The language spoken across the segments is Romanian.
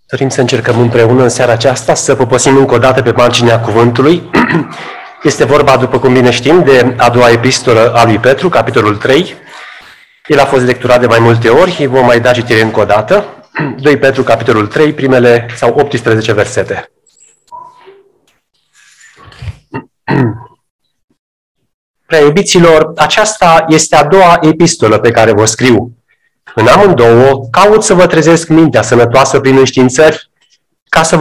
Dorim să încercăm împreună în seara aceasta să poposim încă o dată pe marginea cuvântului. Este vorba, după cum bine știm, de a doua epistolă a lui Petru, capitolul 3. El a fost lecturat de mai multe ori, vom mai da citire încă o dată. 2 Petru, capitolul 3, primele sau 18 versete. Prea iubiților, aceasta este a doua epistolă pe care vă scriu. În amândouă, caut să vă trezesc mintea sănătoasă prin înștiințări, ca să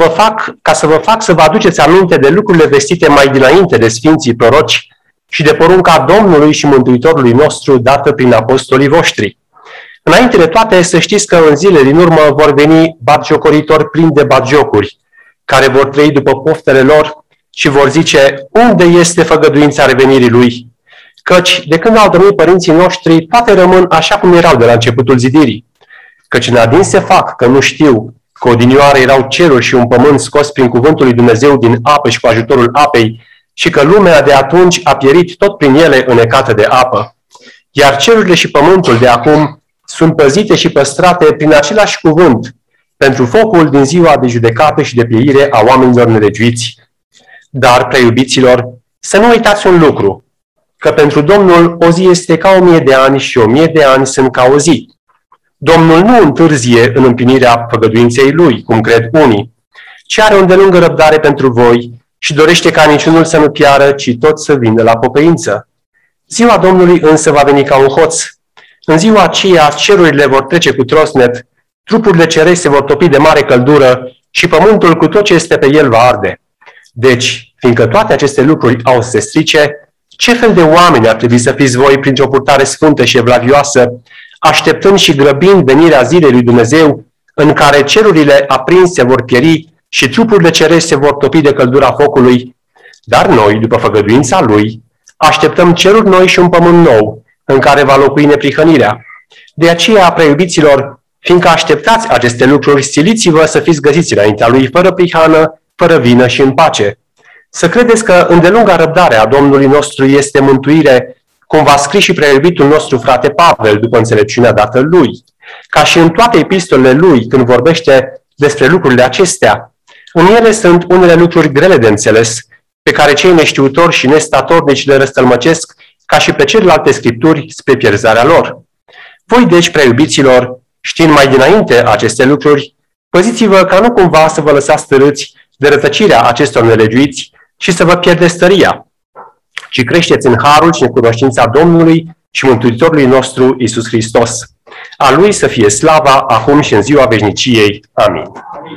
vă fac să vă aduceți aminte de lucrurile vestite mai dinainte de sfinții proroci și de porunca Domnului și Mântuitorului nostru dată prin apostolii voștri. Înainte de toate, să știți că în zile din urmă vor veni batjocoritori plini de batjocuri, care vor trăi după poftele lor și vor zice: unde este făgăduința revenirii lui? Căci, de când au dormit părinții noștri, toate rămân așa cum erau de la începutul zidirii. Căci în adins se fac că nu știu că odinioară erau ceruri și un pământ scos prin cuvântul lui Dumnezeu din apă și cu ajutorul apei, și că lumea de atunci a pierit tot prin ele înecată de apă. Iar cerurile și pământul de acum sunt păzite și păstrate prin același cuvânt, pentru focul din ziua de judecată și de pieire a oamenilor nelegiuiți. Dar, prea iubiților, să nu uitați un lucru, că pentru Domnul o zi este ca 1000 de ani și 1000 de ani sunt ca o zi. Domnul nu întârzie în împlinirea făgăduinței lui, cum cred unii, ci are o îndelungă răbdare pentru voi și dorește ca niciunul să nu piară, ci tot să vină la pocăință. Ziua Domnului însă va veni ca un hoț. În ziua aceea cerurile vor trece cu trosnet, trupurile cerești se vor topi de mare căldură și pământul cu tot ce este pe el va arde. Deci, fiindcă toate aceste lucruri au să se strice, ce fel de oameni ar trebui să fiți voi printr-o purtare sfântă și evlavioasă, așteptând și grăbind venirea zilei lui Dumnezeu, în care cerurile aprinse vor pieri și trupurile cerești se vor topi de căldura focului? Dar noi, după făgăduința Lui, așteptăm ceruri noi și un pământ nou, în care va locui neprihănirea. De aceea, prea iubiților, fiindcă așteptați aceste lucruri, stiliți-vă să fiți găsiți înaintea Lui, fără prihană, fără vină și în pace. Să credeți că îndelunga răbdare a Domnului nostru este mântuire, cum v-a scris și prea iubitul nostru frate Pavel, după înțelepciunea dată lui. Ca și în toate epistolele lui, când vorbește despre lucrurile acestea, în ele sunt unele lucruri grele de înțeles, pe care cei neștiutori și nestatornici le răstălmăcesc, ca și pe celelalte scripturi, spre pierzarea lor. Voi, deci, prea iubiților, știind mai dinainte aceste lucruri, păziți-vă ca nu cumva să vă lăsați târâți de rătăcirea acestor nelegiuiți și să vă pierdeți tăria, ci creșteți în harul și în cunoștința Domnului și Mântuitorului nostru Iisus Hristos. A Lui să fie slava, acum și în ziua veșniciei. Amin.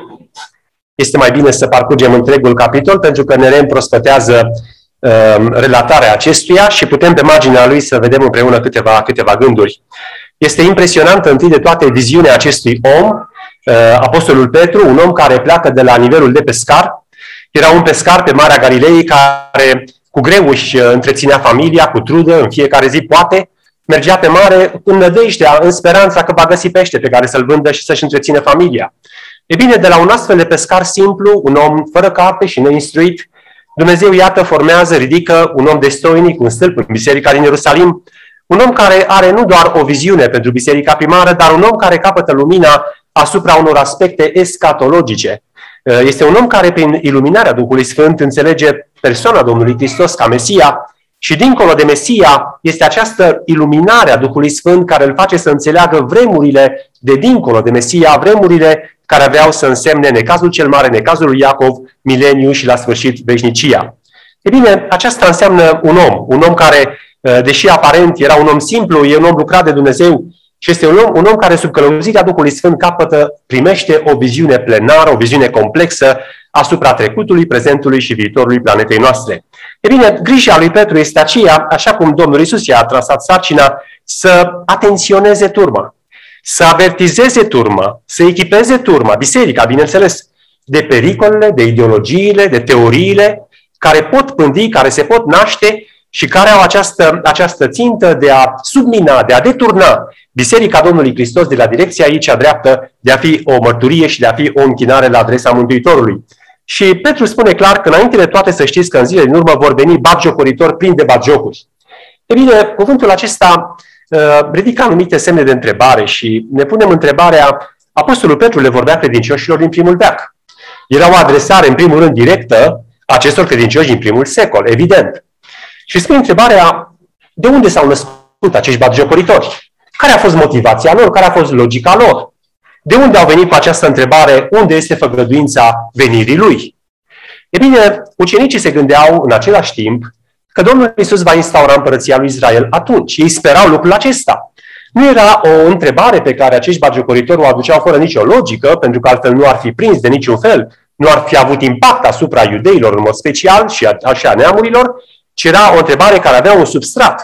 Este mai bine să parcurgem întregul capitol, pentru că ne reîmprospătează relatarea acestuia și putem pe marginea lui să vedem împreună câteva gânduri. Este impresionantă întâi de toate viziunea acestui om, Apostolul Petru, un om care pleacă de la nivelul de pescar. Era un pescar pe Marea Galilei care cu greu își întreținea familia, cu trudă, în fiecare zi poate, mergea pe mare în nădejdea, în speranța că va găsi pește pe care să-l vândă și să-și întrețină familia. E bine, de la un astfel de pescar simplu, un om fără carte și neinstruit, Dumnezeu, iată, formează, ridică un om destoinic, un stâlp în biserica din Ierusalim, un om care are nu doar o viziune pentru biserica primară, dar un om care capătă lumina asupra unor aspecte escatologice. Este un om care, prin iluminarea Duhului Sfânt, înțelege persoana Domnului Hristos ca Mesia și, dincolo de Mesia, este această iluminare a Duhului Sfânt care îl face să înțeleagă vremurile de dincolo de Mesia, vremurile care aveau să însemne necazul cel mare, necazul lui Iacov, mileniu și la sfârșit veșnicia. E bine, aceasta înseamnă un om care, deși aparent era un om simplu, e un om lucrat de Dumnezeu, și este un om care, sub călăuzirea Duhului Sfânt, primește o viziune plenară, o viziune complexă asupra trecutului, prezentului și viitorului planetei noastre. E bine, grija lui Petru este aceea, așa cum Domnul Iisus i-a trasat sarcina, să atenționeze turma, să avertizeze turma, să echipeze turma, biserica, bineînțeles, de pericolele, de ideologiile, de teoriile care pot pândi, care se pot naște și care au această țintă de a submina, de a deturna Biserica Domnului Hristos de la direcția ei cea dreaptă, de a fi o mărturie și de a fi o închinare la adresa Mântuitorului. Și Petru spune clar că înainte de toate să știți că în zilele din urmă vor veni batjocoritori plini de batjocuri. E bine, cuvântul acesta ridică anumite semne de întrebare și ne punem întrebarea Apostolul Petru le vorbea credincioșilor din primul veac. Era o adresare, în primul rând, directă acestor credincioși din primul secol, evident. Și spune întrebarea, de unde s-au născut acești batjocoritori? Care a fost motivația lor? Care a fost logica lor? De unde au venit cu această întrebare? Unde este făgăduința venirii lui? E bine, ucenicii se gândeau în același timp că Domnul Iisus va instaura împărăția lui Israel atunci. Ei sperau lucrul acesta. Nu era o întrebare pe care acești batjocoritori o aduceau fără nicio logică, pentru că altfel nu ar fi prins de niciun fel, nu ar fi avut impact asupra iudeilor în mod special și așa neamurilor, ci era o întrebare care avea un substrat.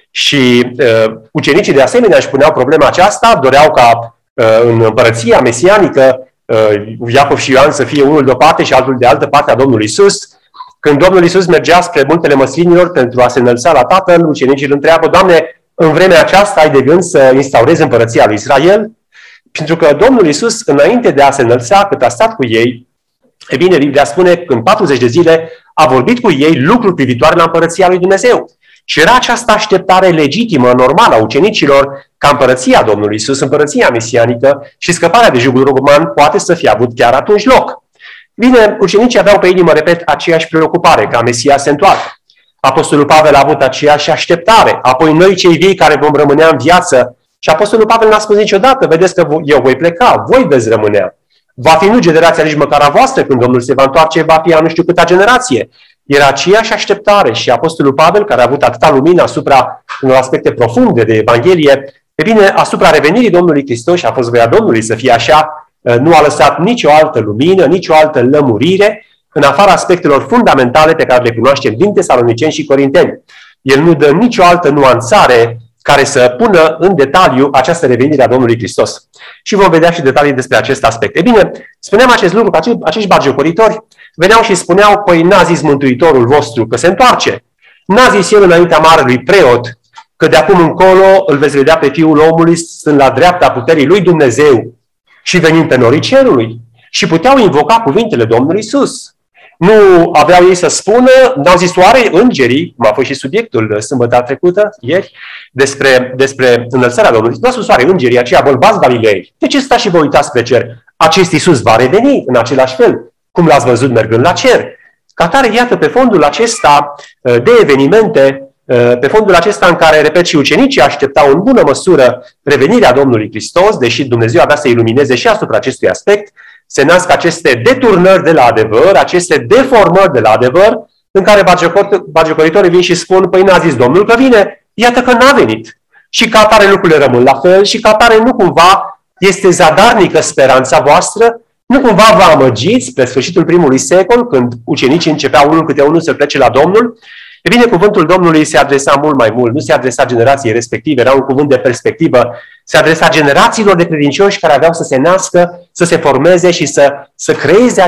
Și ucenicii de asemenea își puneau problema aceasta, doreau ca în împărăția mesianică Iacov și Ioan să fie unul de o parte și altul de altă parte a Domnului Iisus. Când Domnul Iisus mergea spre muntele măslinilor pentru a se înălța la Tatăl, ucenicii îl întreabă, Doamne, în vremea aceasta ai de gând să instaurezi împărăția lui Israel? Pentru că Domnul Iisus, înainte de a se înălța, cât a stat cu ei, e bine, Biblia spune că în 40 de zile a vorbit cu ei lucruri privitoare la împărăția lui Dumnezeu. Și era această așteptare legitimă, normală a ucenicilor, ca împărăția Domnului Iisus, împărăția mesianică și scăparea de jugul roman poate să fie avut chiar atunci loc. Bine, ucenicii aveau pe inimă, repet, aceeași preocupare ca Mesia se întoarcă. Apostolul Pavel a avut aceeași așteptare. Apoi noi cei vii care vom rămânea în viață. Și Apostolul Pavel n-a spus niciodată, vedeți că eu voi pleca, voi veți rămânea. Va fi nu generația nici măcar a voastră când Domnul se va întoarce, va fi a nu știu câta generație. Era aceeași așteptare și Apostolul Pavel, care a avut atâta lumină asupra unor aspecte profunde de Evanghelie, e bine, asupra revenirii Domnului Hristos și a fost voia Domnului să fie așa, nu a lăsat nicio altă lumină, nicio altă lămurire, în afara aspectelor fundamentale pe care le cunoaștem din Tesaloniceni și Corinteni. El nu dă nicio altă nuanțare care să pună în detaliu această revenire a Domnului Hristos. Și vom vedea și detalii despre acest aspect. E bine, spuneam acest lucru, că acești batjocoritori veneau și spuneau, păi n-a zis Mântuitorul vostru că se întoarce. N-a zis el înaintea marelui preot că de acum încolo îl veți vedea pe Fiul omului stând la dreapta puterii lui Dumnezeu și venind pe norii cerului. Și puteau invoca cuvintele Domnului Iisus. Nu aveau ei să spună, n-au zis oare îngerii, cum a fost și subiectul sâmbătă trecută, ieri, despre înălțarea Domnului. Nu au spus oare îngerii aceia bărbați Galilei. De ce stați și vă uitați spre cer? Acest Iisus va reveni în același fel, cum l-ați văzut mergând la cer. Ca atare, iată, pe fondul acesta de evenimente, pe fondul acesta în care, repet, și ucenicii așteptau în bună măsură revenirea Domnului Hristos, deși Dumnezeu avea să ilumineze și asupra acestui aspect, se nasc aceste deturnări de la adevăr, aceste deformări de la adevăr, în care batjocoritorii vin și spun, păi n-a zis Domnul că vine, iată că n-a venit. Și ca atare lucrurile rămân la fel și ca atare nu cumva este zadarnică speranța voastră, nu cumva vă amăgiți pe sfârșitul primului secol, când ucenicii începeau unul câte unul să plece la Domnul. E bine, cuvântul Domnului se adresa mult mai mult, nu se adresa generației respective, era un cuvânt de perspectivă, se adresa generațiilor de credincioși care aveau să se nască, să se formeze și să creeze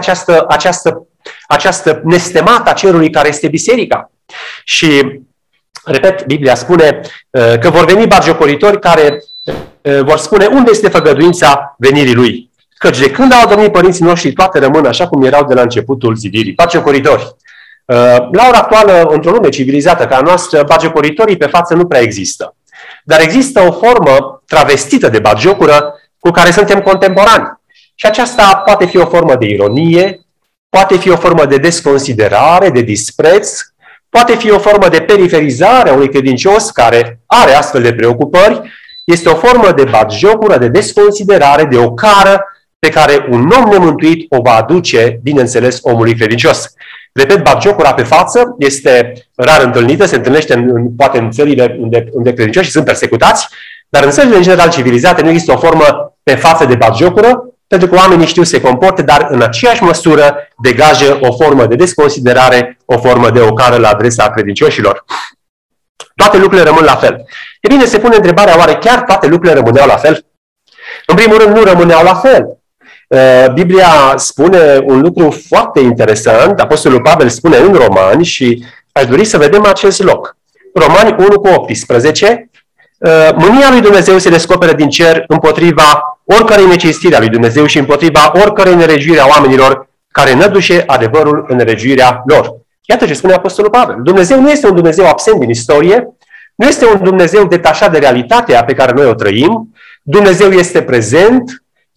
această nestemată a cerului care este biserica. Și, repet, Biblia spune că vor veni batjocoritori care vor spune unde este făgăduința venirii lui. Căci de când au domnit părinții noștri, toate rămân așa cum erau de la începutul zidirii. Batjocoritori. La ora actuală, într-o lume civilizată ca a noastră, batjocoritorii pe față nu prea există. Dar există o formă travestită de batjocură cu care suntem contemporani. Și aceasta poate fi o formă de ironie, poate fi o formă de desconsiderare, de dispreț, poate fi o formă de periferizare a unui credincios care are astfel de preocupări. Este o formă de batjocură, de desconsiderare, de ocară pe care un om nemântuit o va aduce, bineînțeles, omului credincios. Repet, batjocura pe față este rar întâlnită, se întâlnește poate în țările unde credincioșii sunt persecutați, dar în țările în general civilizate nu există o formă pe față de batjocură, pentru că oamenii știu să se comporte, dar în aceeași măsură degajă o formă de desconsiderare, o formă de ocară la adresa credincioșilor. Toate lucrurile rămân la fel. E bine, se pune întrebarea, oare chiar toate lucrurile rămâneau la fel? În primul rând, nu rămâneau la fel. Biblia spune un lucru foarte interesant, Apostolul Pavel spune în Romani și aș dori să vedem acest loc. Romani 1:18, mânia lui Dumnezeu se descoperă din cer împotriva oricărei necinstiri a lui Dumnezeu și împotriva oricărei neregiuiri a oamenilor care nădușe adevărul în neregiuirea lor. Iată ce spune Apostolul Pavel. Dumnezeu nu este un Dumnezeu absent din istorie, nu este un Dumnezeu detașat de realitatea pe care noi o trăim, Dumnezeu este prezent,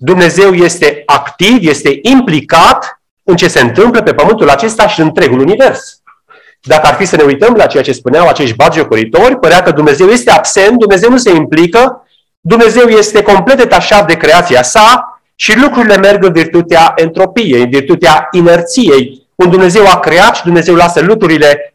Dumnezeu este activ, este implicat în ce se întâmplă pe pământul acesta și în întregul univers. Dacă ar fi să ne uităm la ceea ce spuneau acești batjocoritori, părea că Dumnezeu este absent, Dumnezeu nu se implică, Dumnezeu este complet detașat de creația sa și lucrurile merg în virtutea entropiei, în virtutea inerției. Un Dumnezeu a creat și Dumnezeu lasă lucrurile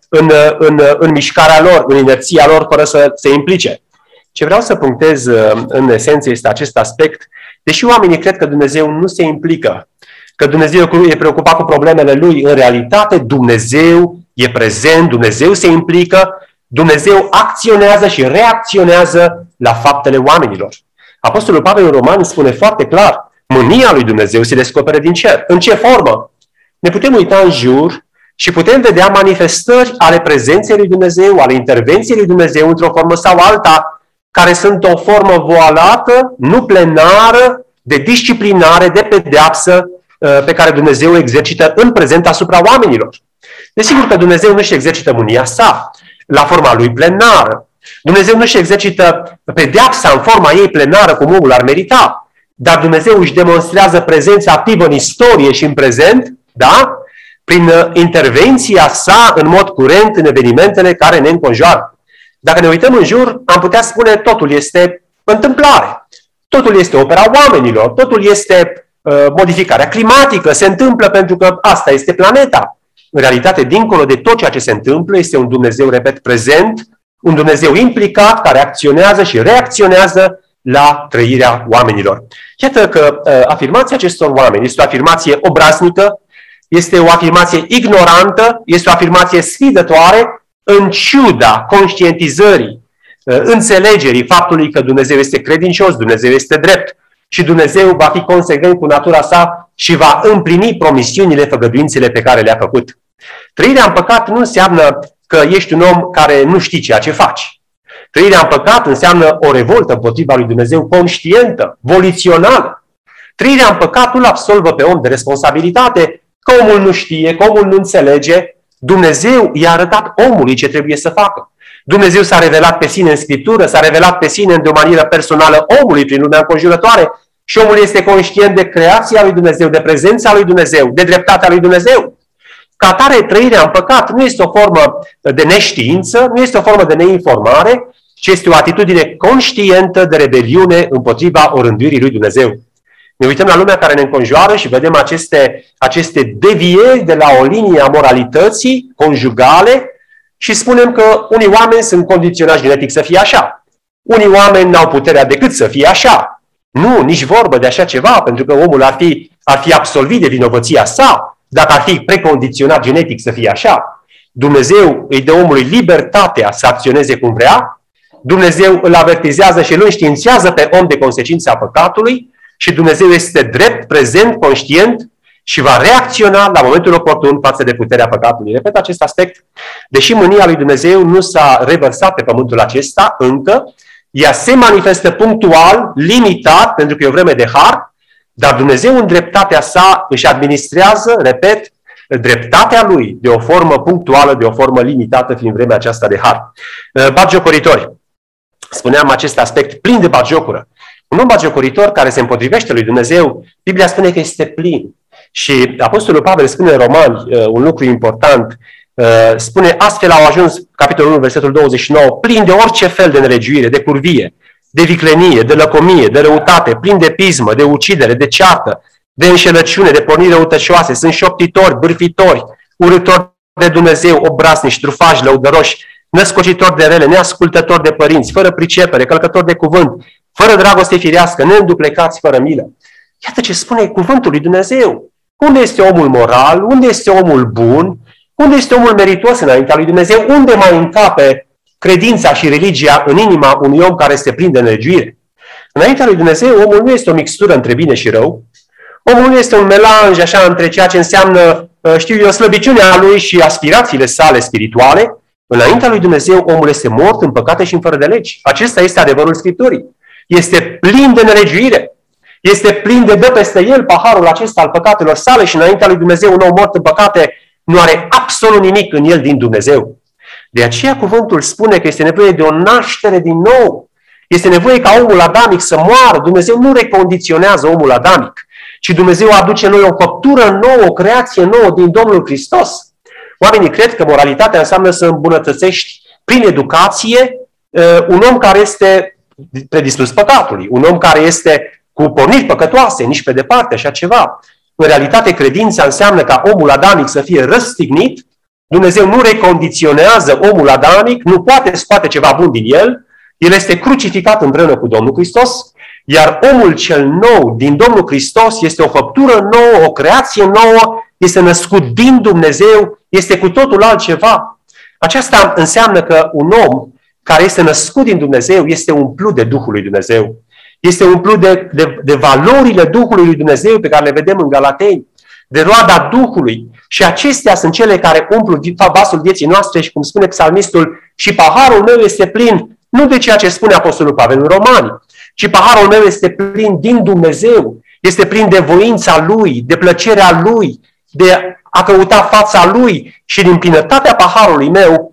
în mișcarea lor, în inerția lor, fără să se implice. Ce vreau să punctez în esență este acest aspect. Deși oamenii cred că Dumnezeu nu se implică, că Dumnezeu e preocupat cu problemele lui, în realitate Dumnezeu e prezent, Dumnezeu se implică, Dumnezeu acționează și reacționează la faptele oamenilor. Apostolul Pavel în Romani spune foarte clar, mânia lui Dumnezeu se descoperă din cer. În ce formă? Ne putem uita în jur și putem vedea manifestări ale prezenței lui Dumnezeu, ale intervenției lui Dumnezeu într-o formă sau alta, care sunt o formă voalată, nu plenară, de disciplinare, de pedeapsă pe care Dumnezeu o exercită în prezent asupra oamenilor. Desigur că Dumnezeu nu-și exercită mânia sa la forma lui plenară. Dumnezeu nu-și exercită pedeapsa în forma ei plenară cum omul ar merita, dar Dumnezeu își demonstrează prezența activă în istorie și în prezent, da? Prin intervenția sa în mod curent în evenimentele care ne înconjoară. Dacă ne uităm în jur, am putea spune totul este întâmplare. Totul este opera oamenilor, totul este modificarea climatică, se întâmplă pentru că asta este planeta. În realitate, dincolo de tot ceea ce se întâmplă, este un Dumnezeu, repet, prezent, un Dumnezeu implicat, care acționează și reacționează la trăirea oamenilor. Iată că afirmația acestor oameni este o afirmație obraznică, este o afirmație ignorantă, este o afirmație sfidătoare, în ciuda conștientizării, înțelegerii faptului că Dumnezeu este credincios, Dumnezeu este drept și Dumnezeu va fi consecvent cu natura sa și va împlini promisiunile, făgăduințele pe care le-a făcut. Trăirea în păcat nu înseamnă că ești un om care nu știi ceea ce faci. Trăirea în păcat înseamnă o revoltă împotriva lui Dumnezeu conștientă, volițională. Trăirea în păcat nu-l absolvă pe om de responsabilitate, că omul nu știe, că omul nu înțelege. Dumnezeu i-a arătat omului ce trebuie să facă. Dumnezeu s-a revelat pe sine în Scriptură, s-a revelat pe sine de o manieră personală omului prin lumea înconjurătoare și omul este conștient de creația lui Dumnezeu, de prezența lui Dumnezeu, de dreptatea lui Dumnezeu. Ca atare, trăirea în păcat nu este o formă de neștiință, nu este o formă de neinformare, ci este o atitudine conștientă de rebeliune împotriva orânduirii lui Dumnezeu. Ne uităm la lumea care ne înconjoară și vedem aceste devieri de la o linie a moralității conjugale și spunem că unii oameni sunt condiționați genetic să fie așa. Unii oameni n-au puterea decât să fie așa. Nu, nici vorbă de așa ceva, pentru că omul ar fi absolvit de vinovăția sa dacă ar fi precondiționat genetic să fie așa. Dumnezeu îi dă omului libertatea să acționeze cum vrea, Dumnezeu îl avertizează și îl înștiințează pe om de consecința păcatului și Dumnezeu este drept, prezent, conștient și va reacționa la momentul oportun față de puterea păcatului. Repet acest aspect, deși mânia lui Dumnezeu nu s-a revărsat pe pământul acesta încă, ea se manifestă punctual, limitat, pentru că e o vreme de har, dar Dumnezeu în dreptatea sa își administrează, repet, dreptatea lui de o formă punctuală, de o formă limitată, fiind vremea aceasta de har. Batjocoritori. Spuneam acest aspect plin de batjocură. Un om batjocoritor care se împotrivește lui Dumnezeu, Biblia spune că este plin. Și Apostolul Pavel spune în Romani un lucru important, spune astfel au ajuns, capitolul 1, versetul 29, plin de orice fel de nelegiuire, de curvie, de viclenie, de lăcomie, de răutate, plin de pismă, de ucidere, de ceartă, de înșelăciune, de porniri răutăcioase, sunt șoptitori, bârfitori, urâtori de Dumnezeu, obraznici, trufași, lăudăroși, născocitori de rele, neascultători de părinți, fără pricepere, călcători de cuvânt, fără dragoste firească, neînduplecați, fără milă. Iată ce spune cuvântul lui Dumnezeu. Unde este omul moral? Unde este omul bun? Unde este omul meritos înaintea lui Dumnezeu? Unde mai încape credința și religia în inima unui om care este plin de nelegiuire? Înaintea lui Dumnezeu, omul nu este o mixtură între bine și rău. Omul nu este un melanj așa între ceea ce înseamnă, slăbiciunea lui și aspirațiile sale spirituale. Înaintea lui Dumnezeu, omul este mort în păcate și în fără de legi. Acesta este adevărul Scripturii. Este plin de nelegiuire. Este plin de dă peste el paharul acesta al păcatelor sale și înaintea lui Dumnezeu un om mort în păcate nu are absolut nimic în el din Dumnezeu. De aceea cuvântul spune că este nevoie de o naștere din nou. Este nevoie ca omul adamic să moară. Dumnezeu nu recondiționează omul adamic, ci Dumnezeu aduce în noi o făptură nouă, o creație nouă din Domnul Hristos. Oamenii cred că moralitatea înseamnă să îmbunătățești prin educație un om care este predispus păcatului, un om care este cu porniri păcătoase, nici pe departe, așa ceva. În realitate, credința înseamnă ca omul adamic să fie răstignit. Dumnezeu nu recondiționează omul adamic, nu poate scoate ceva bun din el. El este crucificat împreună cu Domnul Hristos, iar omul cel nou din Domnul Hristos este o făptură nouă, o creație nouă, este născut din Dumnezeu, este cu totul altceva. Aceasta înseamnă că un om care este născut din Dumnezeu este umplut de Duhul lui Dumnezeu. Este umplut de valorile Duhului lui Dumnezeu pe care le vedem în Galateni, de roada Duhului. Și acestea sunt cele care umplu vasul vieții noastre și, cum spune psalmistul, și paharul meu este plin, nu de ceea ce spune Apostolul Pavel în Romani, ci paharul meu este plin din Dumnezeu, este plin de voința Lui, de plăcerea Lui, de a căuta fața Lui și din plinătatea paharului meu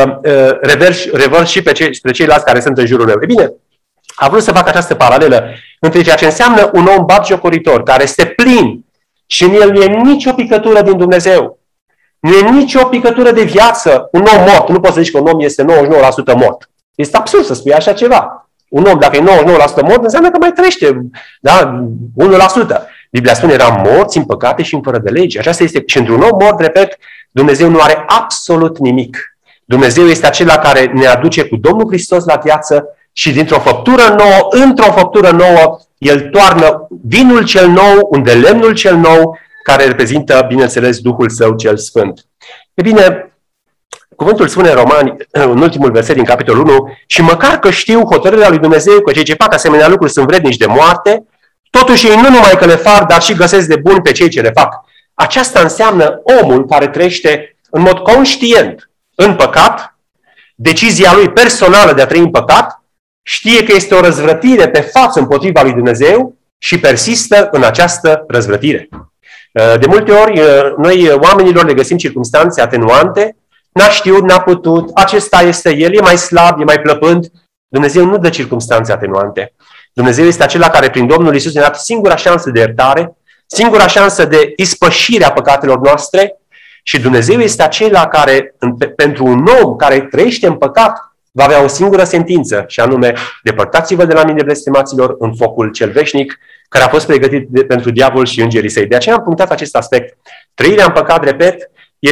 revărs și spre ceilalți care sunt în jurul meu. E bine, a vrut să fac această paralelă între ceea ce înseamnă un om batjocoritor, care este plin și în el nu e nicio picătură din Dumnezeu. Nu e nicio picătură de viață. Un om mort, nu poți să zici că un om este 99% mort. Este absurd să spui așa ceva. Un om, dacă e 99% mort, înseamnă că mai trăiește, da? 1%. Biblia spune, eram morți în păcate și în fără de lege. Aceasta este, și într-un om mort, repet, Dumnezeu nu are absolut nimic. Dumnezeu este acela care ne aduce cu Domnul Hristos la viață și dintr-o făptură nouă, într-o făptură nouă, El toarnă vinul cel nou, unde lemnul cel nou, care reprezintă, bineînțeles, Duhul Său cel Sfânt. E bine, cuvântul spune în Romani, în ultimul verset din capitolul 1, și măcar că știu hotărârea lui Dumnezeu că cei ce fac asemenea lucruri sunt vrednici de moarte, totuși ei nu numai că le fac, dar și găsesc de bun pe cei ce le fac. Aceasta înseamnă omul care trăiește în mod conștient în păcat, decizia lui personală de a trăi în păcat, știe că este o răzvrătire pe față împotriva lui Dumnezeu și persistă în această răzvrătire. De multe ori, noi oamenilor le găsim circumstanțe atenuante, n-a știut, n-a putut, acesta este el, e mai slab, e mai plăpând. Dumnezeu nu dă circumstanțe atenuante. Dumnezeu este acela care prin Domnul Iisus ne-a dat singura șansă de iertare, singura șansă de ispășire a păcatelor noastre și Dumnezeu este acela care, pentru un om care trăiește în păcat, va avea o singură sentință, și anume, depărtați-vă de la mine, blestemaților, în focul cel veșnic, care a fost pregătit pentru diavol și îngerii săi. De aceea am punctat acest aspect. Trăirea în păcat, repet,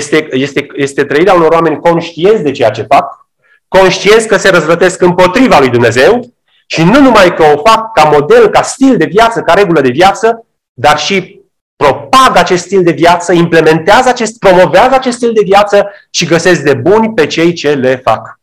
este trăirea unor oameni conștienți de ceea ce fac, conștienți că se răzvrătesc împotriva lui Dumnezeu și nu numai că o fac ca model, ca stil de viață, ca regulă de viață, dar și propagă acest stil de viață, promovează acest stil de viață și găsesc de buni pe cei ce le fac.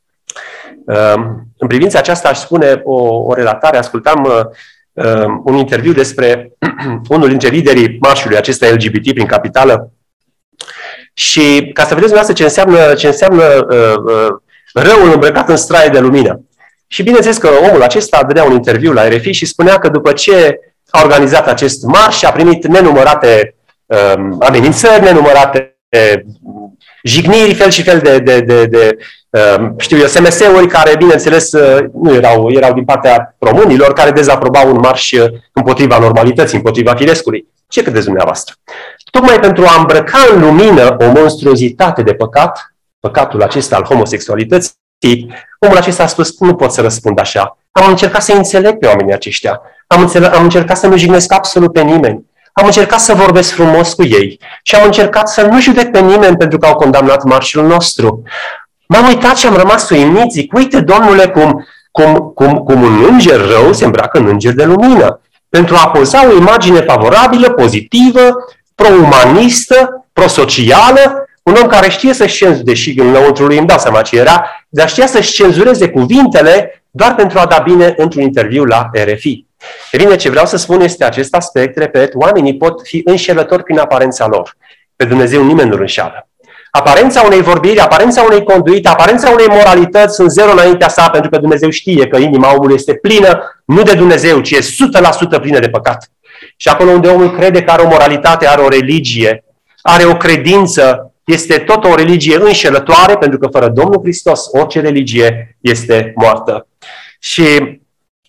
În privința aceasta aș spune o relatare. Ascultam un interviu despre unul dintre liderii marșului acesta LGBT prin capitală și ca să vedeți dumneavoastră ce înseamnă răul îmbrăcat în straie de lumină. Și bineînțeles că omul acesta dădea un interviu la RFI și spunea că după ce a organizat acest marș a primit nenumărate amenințări, nenumărate jigniri, fel și fel de SMS-uri care, bineînțeles, nu erau din partea românilor, care dezaprobau un marș împotriva normalității, împotriva firescului. Ce credeți dumneavoastră? Tocmai pentru a îmbrăca în lumină o monstruozitate de păcat, păcatul acesta al homosexualității, omul acesta a spus, nu pot să răspund așa. Am încercat să înțeleg pe oamenii aceștia. Am încercat să nu jignesc absolut pe nimeni. Am încercat să vorbesc frumos cu ei și am încercat să nu judec pe nimeni pentru că au condamnat marșul nostru. M-am uitat și am rămas uimit, zic, uite, Domnule, cum un înger rău se îmbracă în înger de lumină. Pentru a poza o imagine favorabilă, pozitivă, pro-umanistă, pro-socială, un om care știe să-și cenzureze, deși înăuntru lui îmi dau seama ce era, dar știa să-și cenzureze cuvintele doar pentru a da bine într-un interviu la RFI. E bine, ce vreau să spun este acest aspect, repet, oamenii pot fi înșelători prin aparența lor. Pe Dumnezeu nimeni nu înșeală. Aparența unei vorbiri, aparența unei conduite, aparența unei moralități sunt zero înaintea sa, pentru că Dumnezeu știe că inima omului este plină, nu de Dumnezeu, ci e 100% plină de păcat. Și acolo unde omul crede că are o moralitate, are o religie, are o credință, este tot o religie înșelătoare, pentru că fără Domnul Hristos orice religie este moartă. Și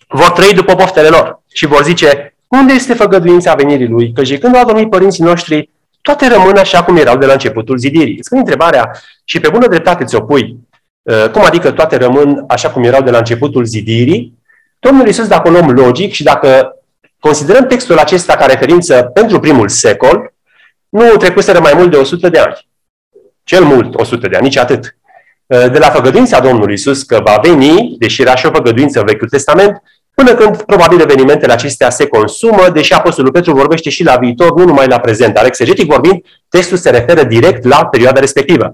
vor trăi după poftele lor și vor zice, unde este făgăduința venirii lui? Căci când au dormit părinții noștri, toate rămân așa cum erau de la începutul zidirii. Îți pun întrebarea și pe bună dreptate ți-o pui. Cum adică toate rămân așa cum erau de la începutul zidirii? Domnul Iisus, dacă un om logic și dacă considerăm textul acesta ca referință pentru primul secol, nu trecuseră mai mult de 100 de ani. Cel mult 100 de ani, nici atât. De la făgăduința Domnului Iisus că va veni, deși era și o făgăduință în Vechiul Testament, până când probabil evenimentele acestea se consumă, deși Apostolul Petru vorbește și la viitor, nu numai la prezent. Dar exegetic vorbind, textul se referă direct la perioada respectivă.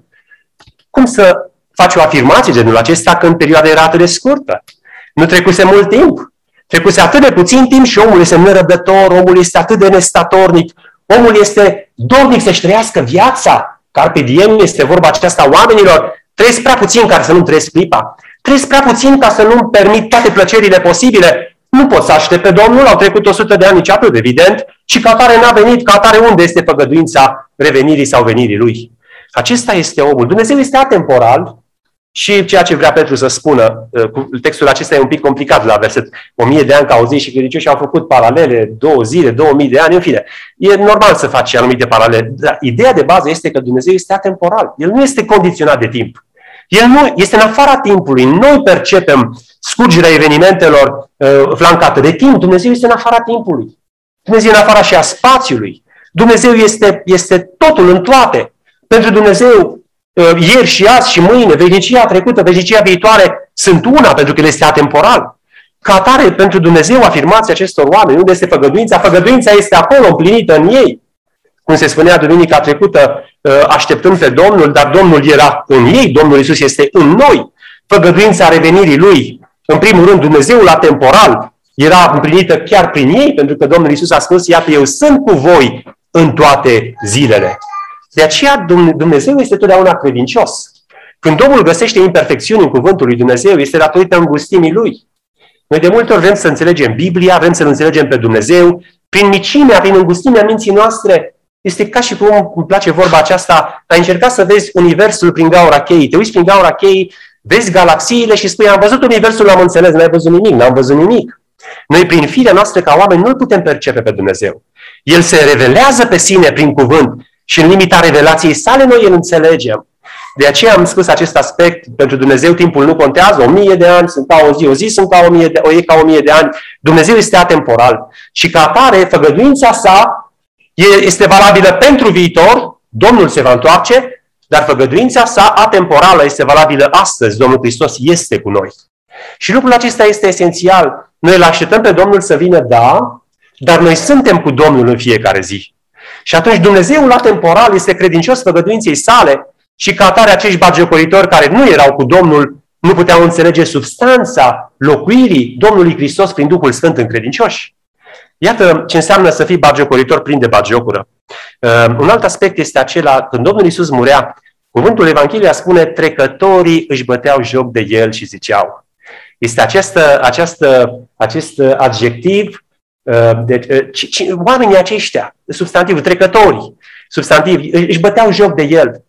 Cum să faci o afirmație genul acesta când perioada era atât de scurtă? Nu trecuse mult timp. Trecuse atât de puțin timp și omul este nerăbdător, omul este atât de nestatornic, omul este dornic să-și trăiască viața. Carpe diem este vorba aceasta oamenilor. Trăiesc prea puțin ca să nu trăiesc clipa. Trăiesc prea puțin ca să nu-mi permit toate plăcerile posibile. Nu pot să aștept pe Domnul, au trecut 100 de ani, nici atât, evident, și ca atare n-a venit, ca atare unde este făgăduința revenirii sau venirii Lui. Acesta este omul. Dumnezeu este atemporal și ceea ce vrea Petru să spună, textul acesta e un pic complicat la verset 1000 de ani că au zis și credincioșii au făcut paralele, 2 zile, 2000 de ani, în fine. E normal să faci anumite paralele, dar ideea de bază este că Dumnezeu este atemporal. El nu este condiționat de timp. El nu este în afara timpului. Noi percepem scurgerea evenimentelor flancată de timp. Dumnezeu este în afara timpului. Dumnezeu e în afara și a spațiului. Dumnezeu este totul în toate. Pentru Dumnezeu, ieri și azi și mâine, veșnicia trecută, veșnicia viitoare, sunt una, pentru că El este atemporal. Ca atare, pentru Dumnezeu, afirmația acestor oameni, unde este făgăduința? Făgăduința este acolo, împlinită în ei. Cum se spunea duminica trecută, așteptând pe Domnul, dar Domnul era în ei, Domnul Iisus este în noi. Făgăduința revenirii Lui, în primul rând, Dumnezeul atemporal, era împlinită chiar prin ei, pentru că Domnul Iisus a spus, iată, eu sunt cu voi în toate zilele. De aceea Dumnezeu este totdeauna credincios. Când omul găsește imperfecțiuni în cuvântul lui Dumnezeu, este datorită îngustimii Lui. Noi de multe ori vrem să înțelegem Biblia, vrem să-L înțelegem pe Dumnezeu, prin micimea, prin îngustimea minții noastre. Este ca și cum, îmi place vorba aceasta, ai încercat să vezi universul prin gaura cheii. Te uiți prin gaura cheii, vezi galaxiile și spui, am văzut universul, l-am înțeles, n-ai văzut nimic, n-am văzut nimic. Noi, prin firea noastră ca oameni, nu-L putem percepe pe Dumnezeu. El se revelează pe sine prin cuvânt și în limita revelației sale noi îl înțelegem. De aceea am spus acest aspect, pentru Dumnezeu timpul nu contează, 1000 de ani sunt ca o zi sunt ca 1000 de ani. Dumnezeu este atemporal și ca atare, făgăduința sa este valabilă pentru viitor, Domnul se va întoarce, dar făgăduința sa atemporală este valabilă astăzi, Domnul Hristos este cu noi. Și lucrul acesta este esențial. Noi îl așteptăm pe Domnul să vină, da, dar noi suntem cu Domnul în fiecare zi. Și atunci Dumnezeul atemporal este credincios făgăduinței sale și ca atare acești batjocoritori care nu erau cu Domnul nu puteau înțelege substanța locuirii Domnului Hristos prin Duhul Sfânt în credincioși. Iată ce înseamnă să fii batjocoritor plin de batjocură. Un alt aspect este acela, când Domnul Iisus murea, cuvântul Evangheliei spune, trecătorii își băteau joc de El și ziceau. Este acest adjectiv, oamenii aceștia, substantivul, trecătorii, substantivi, își băteau joc de El.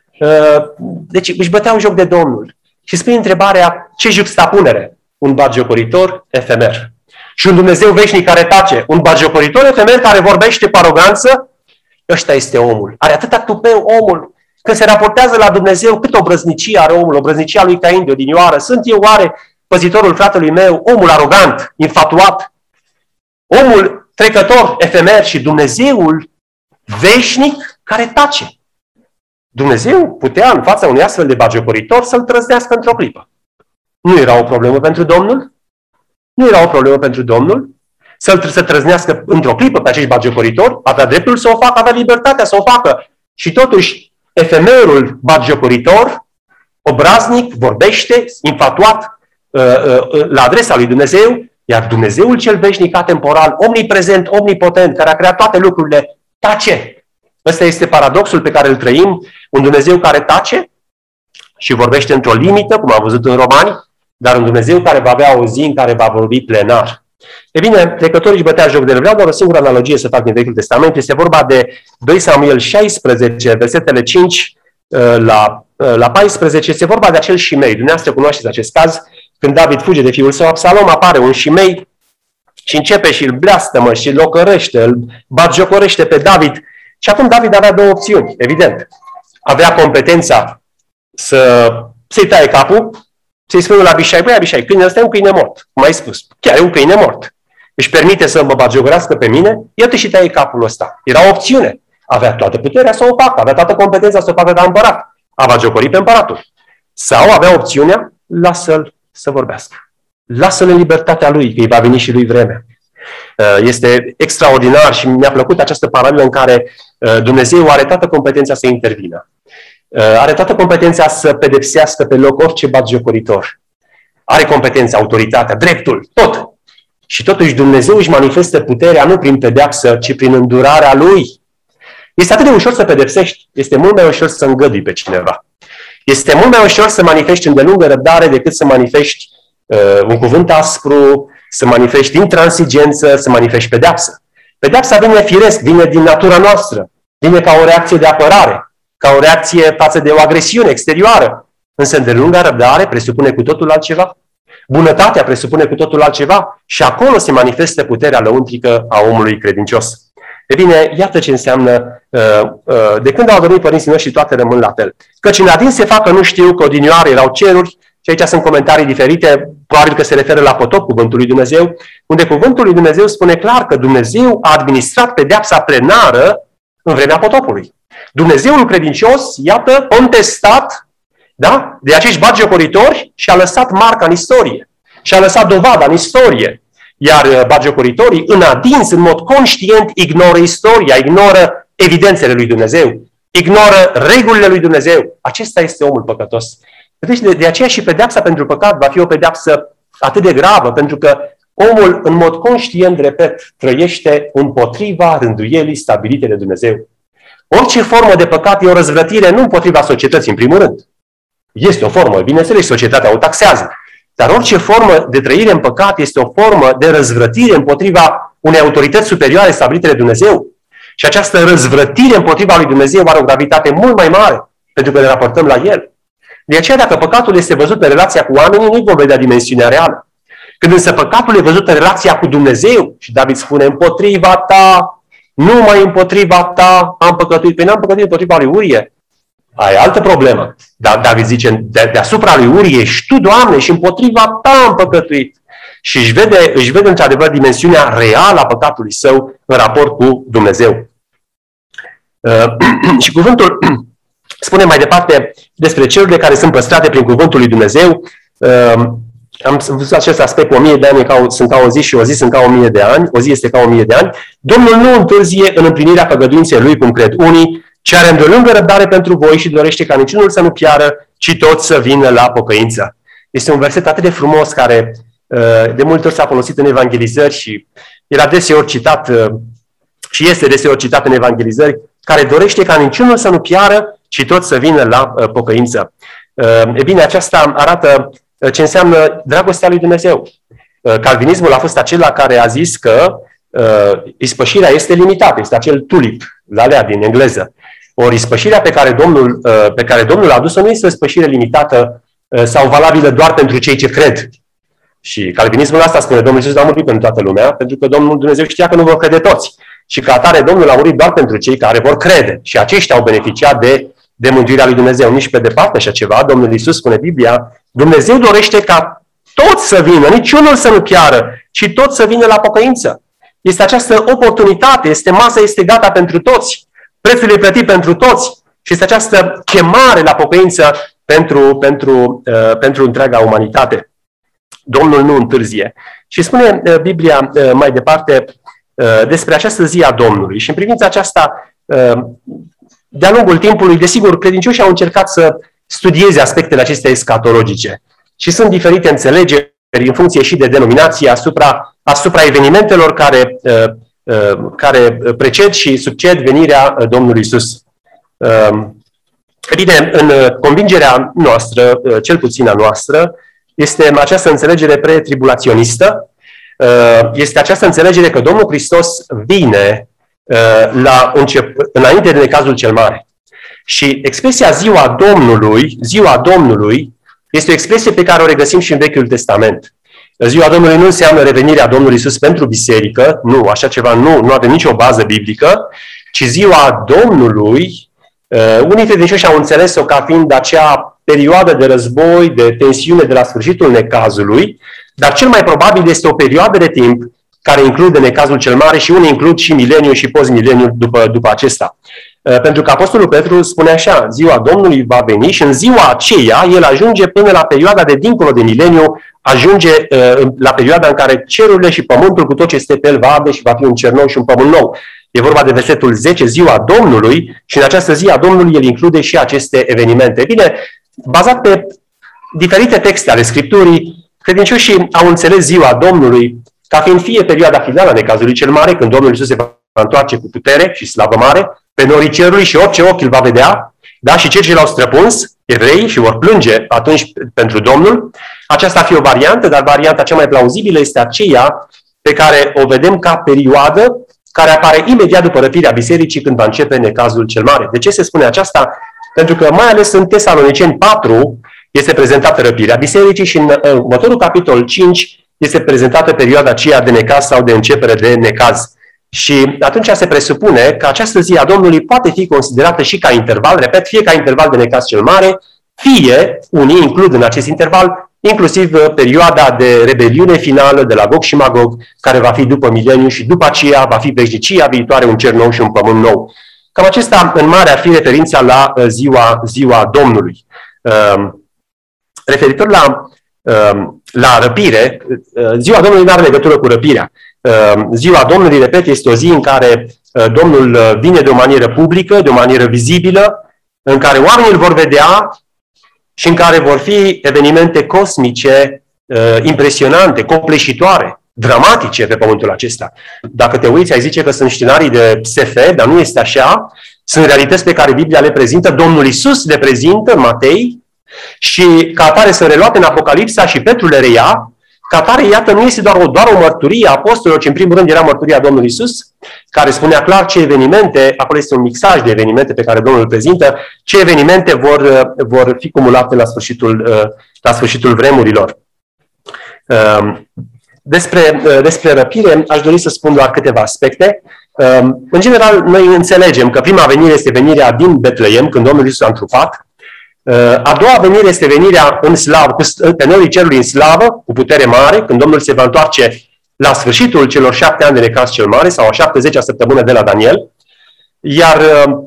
Deci își băteau joc de Domnul. Și spune întrebarea, ce juxtapunere? Un batjocoritor efemer. Și un Dumnezeu veșnic care tace. Un batjocoritor efemer care vorbește cu aroganță, ăsta este omul. Are atâta tupeu omul. Când se raportează la Dumnezeu, cât obrăznicie are omul, obrăznicia lui Cain de odinioară. Sunt eu oare păzitorul fratelui meu, omul arogant, infatuat, omul trecător, efemer și Dumnezeul veșnic care tace. Dumnezeu putea în fața unui astfel de batjocoritor să-l trăznească într-o clipă. Nu era o problemă pentru Domnul? Nu era o problemă pentru Domnul să trăznească într-o clipă pe acești batjocoritori, avea dreptul să o facă, avea libertatea să o facă. Și totuși, efemerul batjocoritor, obraznic, vorbește, infatuat la adresa lui Dumnezeu, iar Dumnezeul cel veșnic, atemporal, omniprezent, omnipotent, care a creat toate lucrurile, tace. Ăsta este paradoxul pe care îl trăim, un Dumnezeu care tace și vorbește într-o limită, cum am văzut în Romani, dar un Dumnezeu care va avea o zi în care va vorbi plenar. E bine, trecătorii își bătea joc de El. Vreau doar o singură analogie să fac din Vechiul Testament. Este vorba de 2 Samuel 16, versetele 5 la 14. Este vorba de acel Shimei. Dumneavoastră cunoașteți acest caz. când David fuge de fiul său Absalom, apare un Shimei și începe și îl blastămă și îl locărește, îl batjocorește pe David. Și acum David avea două opțiuni, evident. Avea competența să-i taie capul, să-i spună la Abishai, băi Abishai, câinele ăsta e un câine mort, cum ai spus, chiar e un câine mort. Își permite să mă batjocorească pe mine, iată și taie capul ăsta. Era o opțiune. Avea toată puterea să o facă, avea toată competența să o facă ca împărat. A batjocori pe împăratul. Sau avea opțiunea, lasă-l să vorbească. Lasă-l în libertatea lui, că îi va veni și lui vremea. Este extraordinar și mi-a plăcut această paralelă în care Dumnezeu are toată competența să intervină. Are toată competența să pedepsească pe loc orice batjocoritor. Are competența, autoritatea, dreptul, tot. Și totuși Dumnezeu își manifestă puterea nu prin pedeapsă, ci prin îndurarea Lui. Este atât de ușor să pedepsești, este mult mai ușor să îngădui pe cineva. Este mult mai ușor să manifesti îndelungă răbdare decât să manifesti un cuvânt aspru, să manifesti intransigență, să manifesti pedeapsă. Pedeapsa vine firesc, vine din natura noastră, vine ca o reacție de apărare, ca o reacție față de o agresiune exterioară. Însă îndelunga răbdare presupune cu totul altceva. Bunătatea presupune cu totul altceva și acolo se manifestă puterea lăuntrică a omului credincios. E bine, iată ce înseamnă, de când au adormit părinții noștri, toate rămân la fel. Căci în adins se facă, nu știu, că odinioară erau ceruri, și aici sunt comentarii diferite, probabil că se referă la potop, cuvântul lui Dumnezeu, unde cuvântul lui Dumnezeu spune clar că Dumnezeu a administrat pedeapsa plenară în vremea potopului. Dumnezeul credincios, iată, contestat, da, de acești batjocoritori și a lăsat marca în istorie. Și a lăsat dovada în istorie. Iar batjocoritorii, în adins, în mod conștient, ignoră istoria, ignoră evidențele lui Dumnezeu, ignoră regulile lui Dumnezeu. Acesta este omul păcătos. Deci de aceea și pedeapsa pentru păcat va fi o pedeapsă atât de gravă, pentru că omul, în mod conștient, repet, trăiește împotriva rânduielii stabilite de Dumnezeu. Orice formă de păcat e o răzvrătire nu împotriva societății, în primul rând. Este o formă, bineînțeles, societatea o taxează. Dar orice formă de trăire în păcat este o formă de răzvrătire împotriva unei autorități superioare stabilite de Dumnezeu. Și această răzvrătire împotriva lui Dumnezeu are o gravitate mult mai mare, pentru că ne raportăm la El. De aceea, dacă păcatul este văzut în relația cu oamenii, nu-i vom vedea dimensiunea reală. Când însă păcatul e văzut în relația cu Dumnezeu, și David spune, împotriva ta, numai împotriva ta am păcătuit. Păi n-am păcătuit împotriva lui Urie. Ai altă problemă. Dar David zice, deasupra lui Urie ești tu, Doamne, și împotriva ta am păcătuit. Și își vede într-adevăr dimensiunea reală a păcatului său în raport cu Dumnezeu. Și cuvântul spune mai departe despre cerurile care sunt păstrate prin cuvântul lui Dumnezeu. Am văzut acest aspect, 1000 de ani sunt ca o zi și o zi sunt ca 1000 de ani. O zi este ca 1000 de ani. Domnul nu întârzie în împlinirea făgăduinței lui, cum cred unii, ci are îndelungă răbdare pentru voi și dorește ca niciunul să nu piară, ci toți să vină la pocăință. Este un verset atât de frumos care de multe ori s-a folosit în evangelizări și era deseori citat și este deseori citat în evangelizări, care dorește ca niciunul să nu piară, ci toți să vină la pocăință. E bine, aceasta arată ce înseamnă dragostea lui Dumnezeu. Calvinismul a fost acela care a zis că ispășirea este limitată, este acel tulip, lalea din engleză. Ori ispășirea pe care Domnul a adus-o nu este o ispășire limitată sau valabilă doar pentru cei ce cred. Și calvinismul asta spune, Domnul Iisus a murit pentru toată lumea, pentru că Domnul Dumnezeu știa că nu vor crede toți. Și ca atare Domnul a murit doar pentru cei care vor crede. Și aceștia au beneficiat de mântuirea lui Dumnezeu. Nici pe departe așa ceva. Domnul Iisus spune Biblia, Dumnezeu dorește ca toți să vină, niciunul să nu piară, ci toți să vină la pocăință. Este această oportunitate, masa este gata pentru toți, prețul e plătit pentru toți și este această chemare la pocăință pentru întreaga umanitate. Domnul nu întârzie. Și spune Biblia mai departe despre această zi a Domnului. Și în privința aceasta, de-a lungul timpului, desigur, credincioșii au încercat să studieze aspectele acestea escatologice. Și sunt diferite înțelegeri în funcție și de denominație asupra evenimentelor care preced și succed venirea Domnului Iisus. Bine, în convingerea noastră, cel puțin a noastră, este această înțelegere pretribulaționistă, este această înțelegere că Domnul Hristos vine înainte de necazul cel mare. Și expresia ziua Domnului Este o expresie pe care o regăsim și în Vechiul Testament. Ziua Domnului nu înseamnă revenirea Domnului Iisus pentru biserică, nu, așa ceva nu avem nicio bază biblică, ci ziua Domnului, unii credincioși au înțeles-o ca fiind acea perioadă de război, de tensiune de la sfârșitul necazului, dar cel mai probabil este o perioadă de timp care include necazul cel mare și unii includ și mileniu și postmileniu după acesta. Pentru că Apostolul Petru spune așa, ziua Domnului va veni și în ziua aceea el ajunge până la perioada de dincolo de mileniu, ajunge la perioada în care cerurile și pământul cu tot ce este pe el va arde și va fi un cer nou și un pământ nou. E vorba de versetul 10, ziua Domnului, și în această zi a Domnului el include și aceste evenimente. Bine, bazat pe diferite texte ale Scripturii, credincioșii au înțeles ziua Domnului ca fiind fie perioada finală a necazului cel mare, când Domnul Iisus se va întoarce cu putere și slavă mare pe norii cerului și orice ochi îl va vedea, da? Și cei ce l-au străpuns, evrei, și vor plânge atunci pentru Domnul. Aceasta ar fi o variantă, dar varianta cea mai plauzibilă este aceea pe care o vedem ca perioadă care apare imediat după răpirea bisericii, când va începe necazul cel mare. De ce se spune aceasta? Pentru că mai ales în Tesaloniceni 4 este prezentată răpirea bisericii și în următorul capitol 5 este prezentată perioada aceea de necaz sau de începere de necaz. Și atunci se presupune că această zi a Domnului poate fi considerată și ca interval, repet, fie ca interval de necaz cel mare, fie, unii includ în acest interval, inclusiv perioada de rebeliune finală de la Gog și Magog, care va fi după mileniu și după aceea va fi veșnicia viitoare, un cer nou și un pământ nou. Cam acesta, în mare, ar fi referința la ziua Domnului. Referitor la răpire, ziua Domnului nu are legătură cu răpirea. Ziua Domnului, repet, este o zi în care Domnul vine de o manieră publică, de o manieră vizibilă, în care oamenii îl vor vedea și în care vor fi evenimente cosmice impresionante, copleșitoare, dramatice pe pământul acesta. Dacă te uiți, ai zice că sunt scenarii de SF, dar nu este așa. Sunt realități pe care Biblia le prezintă, Domnul Iisus le prezintă în Matei și ca atare sunt reluate în Apocalipsa și Petru le reia. Ca atare, iată, nu este doar o mărturie a apostolilor, ci în primul rând era mărturia Domnului Iisus, care spunea clar ce evenimente, acolo este un mixaj de evenimente pe care Domnul îl prezintă, ce evenimente vor fi cumulate la sfârșitul vremurilor. Despre răpire aș dori să spun doar câteva aspecte. În general, noi înțelegem că prima venire este venirea din Betleem, când Domnul Iisus a întrupat. A doua venire este venirea în slavă, pe norii cerului în slavă, cu putere mare, când Domnul se va întoarce la sfârșitul celor 7 ani de necaz cel mare, sau a 70-a săptămână de la Daniel. Iar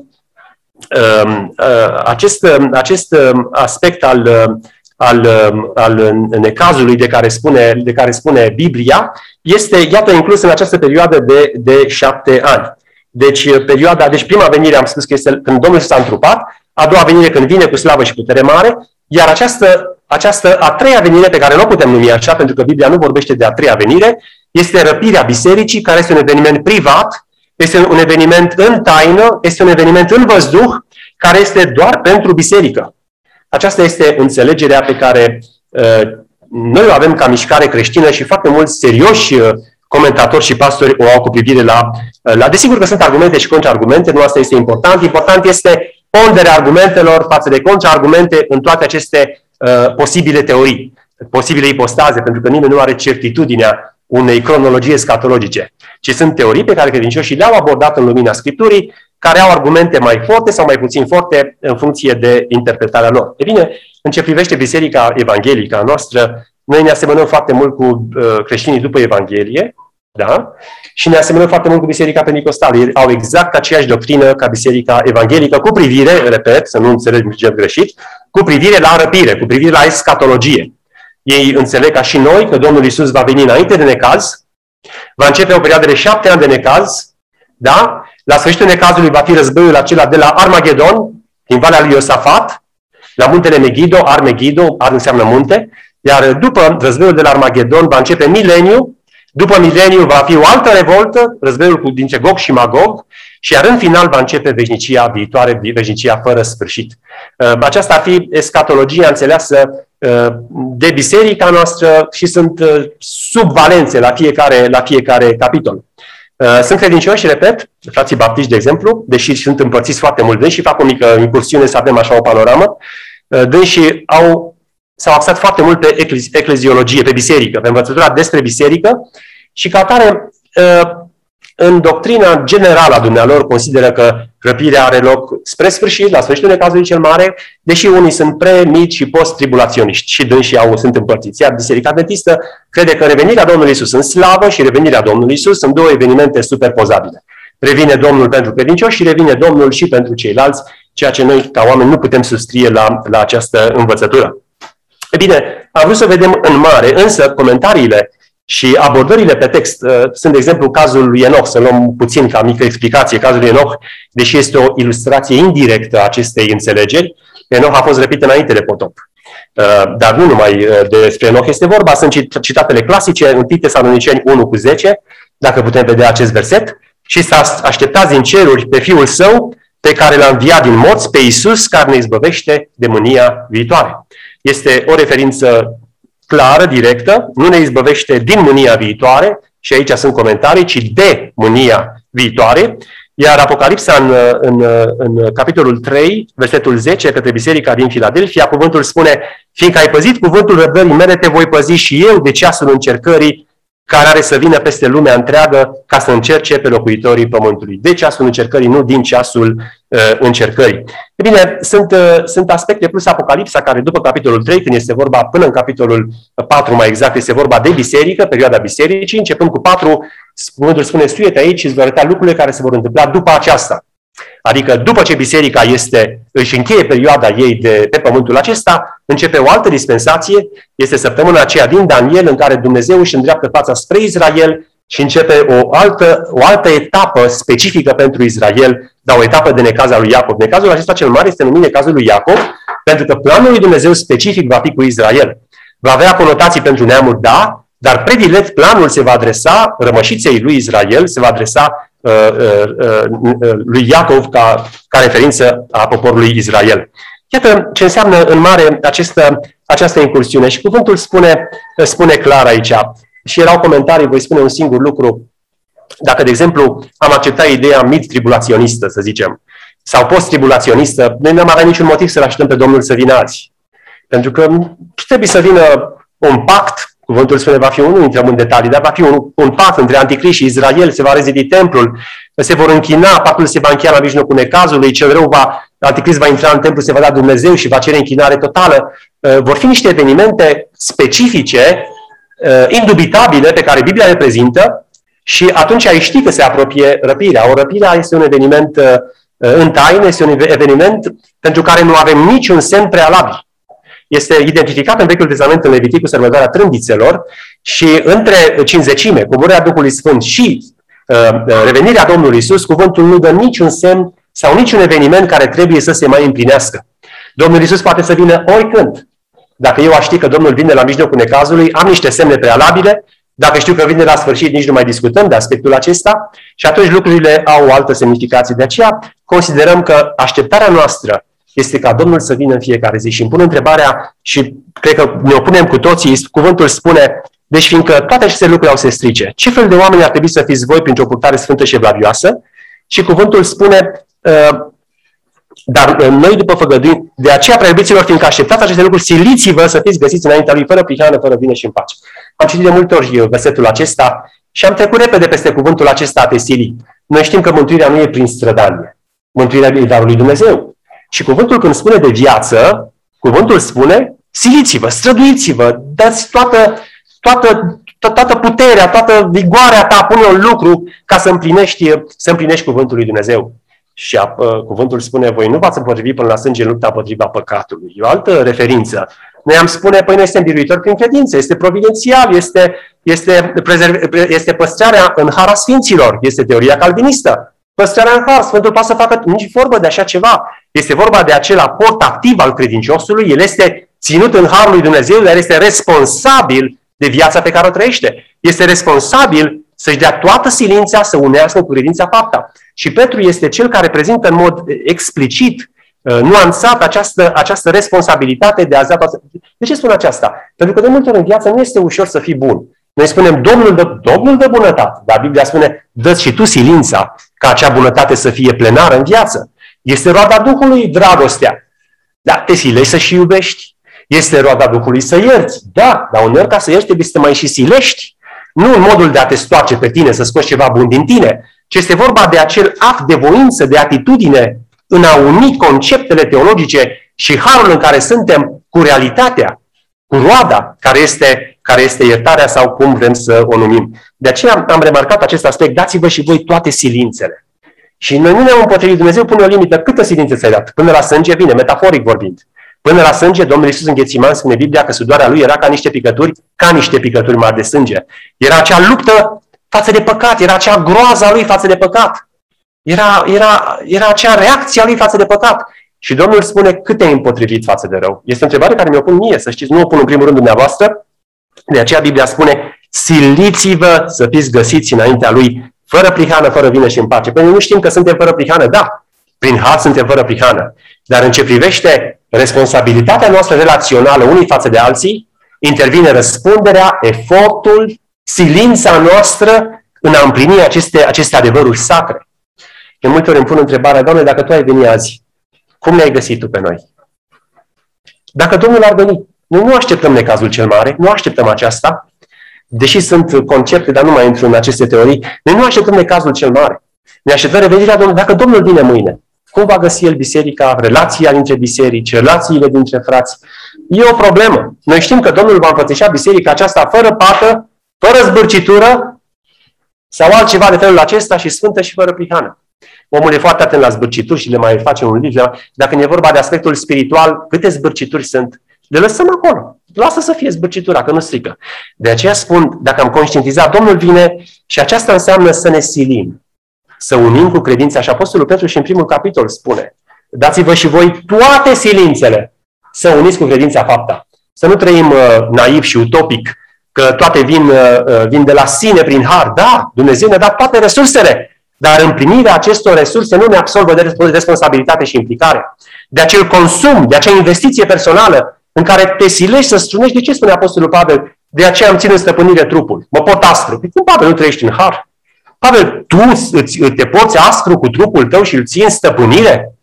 acest aspect al necazului de care spune Biblia este, iată, inclus în această perioadă de 7 ani. Deci prima venire am spus că este când Domnul s-a întrupat, a doua venire când vine cu slavă și putere mare, iar această a treia venire, pe care nu o putem numi așa, pentru că Biblia nu vorbește de a treia venire, este răpirea bisericii, care este un eveniment privat, este un eveniment în taină, este un eveniment în văzduh, care este doar pentru biserică. Aceasta este înțelegerea pe care noi o avem ca mișcare creștină și foarte mulți serioși comentatori și pastori o au cu privire la... Desigur că sunt argumente și contraargumente, nu asta este important. Important este ponderea argumentelor față de contraargumente în toate aceste posibile teorii, posibile ipostaze, pentru că nimeni nu are certitudinea unei cronologii escatologice, ci sunt teorii pe care credincioșii le-au abordat în lumina Scripturii, care au argumente mai forte sau mai puțin forte în funcție de interpretarea lor. E bine, în ce privește Biserica Evanghelică a noastră, noi ne asemănăm foarte mult cu creștinii după Evanghelie, da? Și ne asemănăm foarte mult cu Biserica Penticostală. Ei au exact aceeași doctrină ca Biserica Evanghelică, cu privire, repet, să nu înțelegem greșit, cu privire la răpire, cu privire la escatologie. Ei înțeleg ca și noi că Domnul Iisus va veni înainte de necaz, va începe o perioadă de 7 ani de necaz, da? La sfârșitul necazului va fi războiul acela de la Armagedon, din Valea lui Iosafat, la muntele Megiddo, Ar înseamnă munte, iar după războiul de la Armagedon va începe mileniu, după mileniu va fi o altă revoltă, războiul dintre Gog și Magog, și iar în final va începe veșnicia viitoare, veșnicia fără sfârșit. Aceasta ar fi escatologia înțeleasă de biserica noastră și sunt subvalențe la fiecare capitol. Sunt credincioși, repet, frații baptiști, de exemplu, deși sunt împărțiți foarte mult, și fac o mică incursiune să avem așa o panoramă, dânsii au s-au axat foarte mult pe ecleziologie, pe biserică, pe învățătura despre biserică și ca atare, în doctrina generală a dumnealor consideră că răpirea are loc spre sfârșit, la sfârșitul necazului cel mare, deși unii sunt pre-, și post-tribulaționiști și dânsii sunt împărțiți. Iar Biserica Adventistă crede că revenirea Domnului Iisus în slavă și revenirea Domnului Iisus sunt două evenimente superpozabile. Revine Domnul pentru credincioși și revine Domnul și pentru ceilalți, ceea ce noi, ca oameni, nu putem suscrie la această învățătură. E bine, am vrut să vedem în mare, însă comentariile și abordările pe text sunt, de exemplu, cazul lui Enoch, să luăm puțin ca mică explicație. Cazul lui Enoch, deși este o ilustrație indirectă a acestei înțelegeri, Enoch a fost răpit înainte de potop. Dar nu numai despre Enoch este vorba, sunt citatele clasice, în 1 Tesaloniceni 1:10, dacă putem vedea acest verset, și să așteptați din ceruri pe Fiul Său, pe care l-a înviat din morți, pe Iisus, care ne izbăvește de mânia viitoare. Este o referință clară, directă, nu ne izbăvește din mânia viitoare, și aici sunt comentarii, ci de mânia viitoare. Iar Apocalipsa în capitolul 3, versetul 10, către biserica din Filadelfia, cuvântul spune: fiindcă ai păzit cuvântul răbdării mele, te voi păzi și eu de ceasul încercării care are să vină peste lumea întreagă ca să încerce pe locuitorii pământului. De ceasul încercării, nu din ceasul încercării. E bine, sunt aspecte plus Apocalipsa, care după capitolul 3, când este vorba, până în capitolul 4 mai exact, este vorba de biserică, perioada bisericii, începând cu 4, cuvântul spune: suiete aici și îți vor arăta lucrurile care se vor întâmpla după aceasta. Adică după ce biserica își încheie perioada ei de pe pământul acesta, începe o altă dispensație, este săptămâna aceea din Daniel, în care Dumnezeu își îndreaptă fața spre Israel și începe o altă etapă specifică pentru Israel, dar o etapă de necaz al lui Iacov. Necazul acesta cel mare este numit necazul lui Iacov, pentru că planul lui Dumnezeu specific va fi cu Israel. Va avea conotații pentru neamuri, da, dar predilect planul se va adresa rămășiței lui Israel, se va adresa lui Iacov ca referință a poporului Israel. Iată ce înseamnă în mare această incursiune. Și cuvântul spune clar aici. Și erau comentarii, voi spune un singur lucru. Dacă, de exemplu, am acceptat ideea mid-tribulaționistă, să zicem, sau post-tribulaționistă, noi n-am avea niciun motiv să-L așteptăm pe Domnul să vină azi. Pentru că trebuie să vină un pact. Cuvântul spune, va fi unul, intrăm în detalii, dar va fi un pact între Anticrist și Israel, se va rezidi templul, se vor închina, pactul se va încheia la mijlocul necazului, cel rău Anticrist va intra în templu, se va da Dumnezeu și va cere închinare totală. Vor fi niște evenimente specifice, indubitabile, pe care Biblia le prezintă și atunci ai ști că se apropie răpirea. O răpirea este un eveniment în taină, este un eveniment pentru care nu avem niciun semn prealabil. Este identificat în Vechiul Testament, în Leviticul, sărbătoarea trâmbițelor, și între cinzecime, coborârea Duhului Sfânt și revenirea Domnului Iisus, cuvântul nu dă niciun semn sau niciun eveniment care trebuie să se mai împlinească. Domnul Iisus poate să vină oricând. Dacă eu aș ști că Domnul vine la mijlocul necazului, am niște semne prealabile. Dacă știu că vine la sfârșit, nici nu mai discutăm de aspectul acesta și atunci lucrurile au o altă semnificație. De aceea considerăm că așteptarea noastră este ca Domnul să vină în fiecare zi. Și îmi pun întrebarea, și cred că ne opunem cu toții, cuvântul spune: deci fiindcă toate aceste lucruri au să se strice, ce fel de oameni ar trebui să fiți voi printr-o purtare sfântă și evlavioasă? Și cuvântul spune: dar noi după făgăduiri, de aceea, prea iubiților, fiindcă așteptați aceste lucruri, siliți-vă să fiți găsiți înaintea Lui, fără prihană, fără vină și în pace. Am citit de multe ori versetul acesta și am trecut repede peste cuvântul acesta a te sili. Noi știm că mântuirea nu e prin strădanie. Mântuirea e darul lui Dumnezeu. Și cuvântul, când spune de viață, cuvântul spune: siliți-vă, străduiți-vă, dați toată puterea, toată vigoarea ta, pune un lucru ca să împlinești cuvântul lui Dumnezeu. Și cuvântul spune: voi nu v-ați împotrivit până la sânge în lupta împotriva păcatului. E o altă referință. Noi am spune: păi noi suntem biruitori prin credință, este providențial, este păstrarea în har a sfinților, este teoria calvinistă. Păstrarea în har, Sfântul poate să facă nici vorbă de așa ceva. Este vorba de acel aport activ al credinciosului, el este ținut în harul lui Dumnezeu, dar este responsabil de viața pe care o trăiește. Este responsabil să-și dea toată silința să unească cu credința fapta. Și Petru este cel care prezintă în mod explicit, nuanțat această responsabilitate de a da toată. De ce spun aceasta? Pentru că de multe ori în viață nu este ușor să fii bun. Noi spunem: Domnul dă bunătate, dar Biblia spune: dă-ți și tu silința ca acea bunătate să fie plenară în viață. Este roada Duhului, dragostea. Dar te silești să și iubești. Este roada Duhului să ierți. Da, dar uneori ca să ierți trebuie să te mai și silești. Nu în modul de a te stoarce pe tine, să scoți ceva bun din tine, ci este vorba de acel act de voință, de atitudine în a uni conceptele teologice și harul în care suntem cu realitatea, cu roada care este iertarea sau cum vrem să o numim. De aceea am remarcat acest aspect. Dați-vă și voi toate silințele. Și noi nu ne-am împotrivit. Dumnezeu pune o limită. Câtă silință ți-ai dat? Până la sânge vine, metaforic vorbind. Până la sânge, Domnul Iisus în Ghețiman spune Biblia că sudoarea lui era ca niște picături mari de sânge. Era acea luptă față de păcat, era acea groază a lui față de păcat. Era acea reacție a lui față de păcat. Și Domnul spune cât te-ai împotrivit față de rău. Este o întrebare care mi-o pun mie, să știți, nu o pun în primul rând dumneavoastră. De aceea Biblia spune, siliți-vă să fiți găsiți înaintea lui, fără prihană, fără vină și în pace. Pentru că nu știm că suntem fără prihană, da, prin har suntem fără prihană. Dar în ce privește responsabilitatea noastră relațională unii față de alții, intervine răspunderea, efortul, silința noastră în a împlini aceste adevăruri sacre. De multe ori îmi pun întrebarea, Doamne, dacă Tu ai venit azi, cum ne-ai găsit Tu pe noi? Dacă Domnul ar veni, noi nu așteptăm necazul cel mare, nu așteptăm aceasta, deși sunt concepte, dar nu mai intru în aceste teorii, noi nu așteptăm necazul cel mare. Ne așteptăm revenirea Domnului. Dacă Domnul vine mâine, cum va găsi El biserica, relația dintre biserici, relațiile dintre frați? E o problemă. Noi știm că Domnul va înfățișa biserica aceasta fără pată, fără zbârcitură sau altceva de felul acesta și sfântă și fără prihană. Omul e foarte atent la zbârcituri și le mai face un livru. Dacă e vorba de aspectul spiritual, câte zbârcituri sunt? Le lăsăm acolo. Lasă să fie zbârcitura, că nu strică. De aceea spun, dacă am conștientizat, Domnul vine și aceasta înseamnă să ne silim, să unim cu credința. Și Apostolul Petru și în primul capitol spune, dați-vă și voi toate silințele să uniți cu credința fapta. Să nu trăim naiv și utopic, că toate vin de la sine prin har. Da, Dumnezeu ne-a dat toate resursele. Dar împlinirea acestor resurse nu ne absolvă de responsabilitate și implicare. De acel consum, de acea investiție personală în care te silești să strunești. De ce spune Apostolul Pavel? De aceea îmi țin în stăpânire trupul. Mă pot aspru. Păi cum, Pavel, nu trăiești în har? Pavel, tu te poți aspru cu trupul tău și îl ții în stăpânire?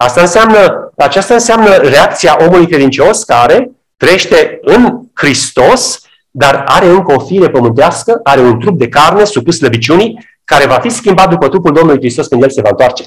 Aceasta înseamnă reacția omului credincios care trăiește în Hristos, dar are încă o fire pământească, are un trup de carne supus slăbiciunii, care va fi schimbat după trupul Domnului Hristos când El se va întoarce.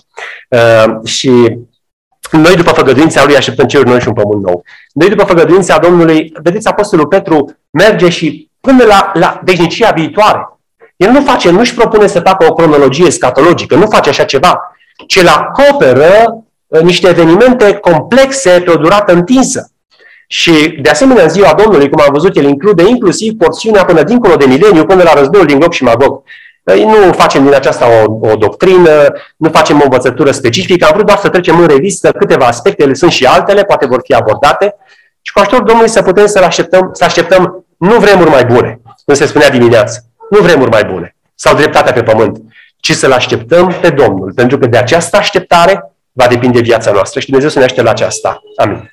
Și noi, după făgăduința Lui, așteptăm ceruri noi și un pământ nou. Noi, după făgăduința Domnului, vedeți, Apostolul Petru merge și până la veșnicia viitoare. El nu-și propune să facă o cronologie scatologică, nu face așa ceva, ci îl acoperă niște evenimente complexe pe o durată întinsă. Și, de asemenea, în ziua Domnului, cum am văzut, El include inclusiv porțiunea până dincolo de mileniu, până la războiul din Gog și Magog. Nu facem din aceasta o doctrină, nu facem o învățătură specifică, am vrut doar să trecem în revistă câteva aspecte, ele sunt și altele, poate vor fi abordate, și cu ajutorul Domnului să putem să așteptăm nu vremuri mai bune, cum se spunea dimineață, nu vremuri mai bune, sau dreptatea pe pământ, ci să-L așteptăm pe Domnul, pentru că de această așteptare va depinde viața noastră și Dumnezeu să ne aștepte la aceasta. Amin.